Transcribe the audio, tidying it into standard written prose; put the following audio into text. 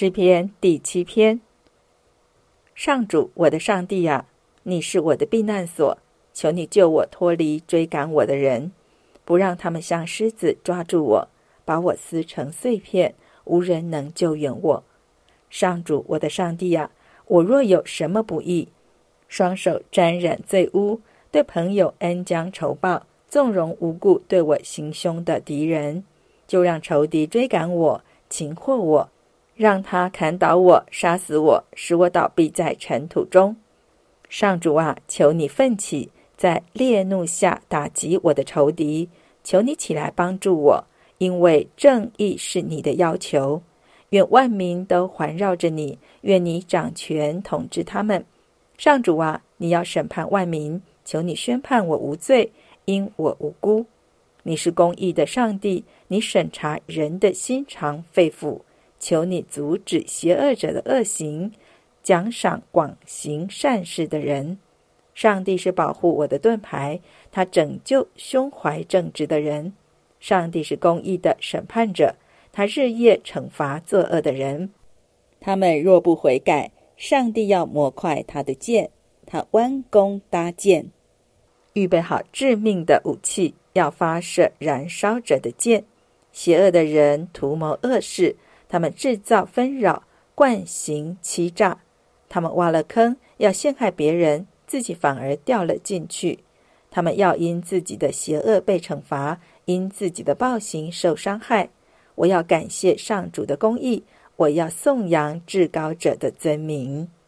诗篇第7篇。上主，我的上帝啊，你是我的避难所，求你救我脱离追赶我的人，不让他们像狮子抓住我，把我撕成碎片，无人能救援我。上主，我的上帝啊，我若有什么不义，双手沾染罪污，对朋友恩将仇报，纵容无故对我行凶的敌人，就让仇敌追赶我，擒获我，让他砍倒我，杀死我，使我倒闭在尘土中。上主啊，求你奋起，在烈怒下打击我的仇敌，求你起来帮助我，因为正义是你的要求。愿万民都环绕着你，愿你掌权统治他们。上主啊，你要审判万民，求你宣判我无罪，因我无辜。你是公义的上帝，你审查人的心肠肺腑，求你阻止邪恶者的恶行，奖赏广行善事的人。上帝是保护我的盾牌，他拯救胸怀正直的人。上帝是公义的审判者，他日夜惩罚作恶的人。他们若不悔改，上帝要磨快他的剑，他弯弓搭箭，预备好致命的武器，要发射燃烧者的箭。邪恶的人图谋恶事，他们制造纷扰，惯行欺诈。他们挖了坑，要陷害别人，自己反而掉了进去。他们要因自己的邪恶被惩罚，因自己的暴行受伤害。我要感谢上主的公义，我要颂扬至高者的尊名。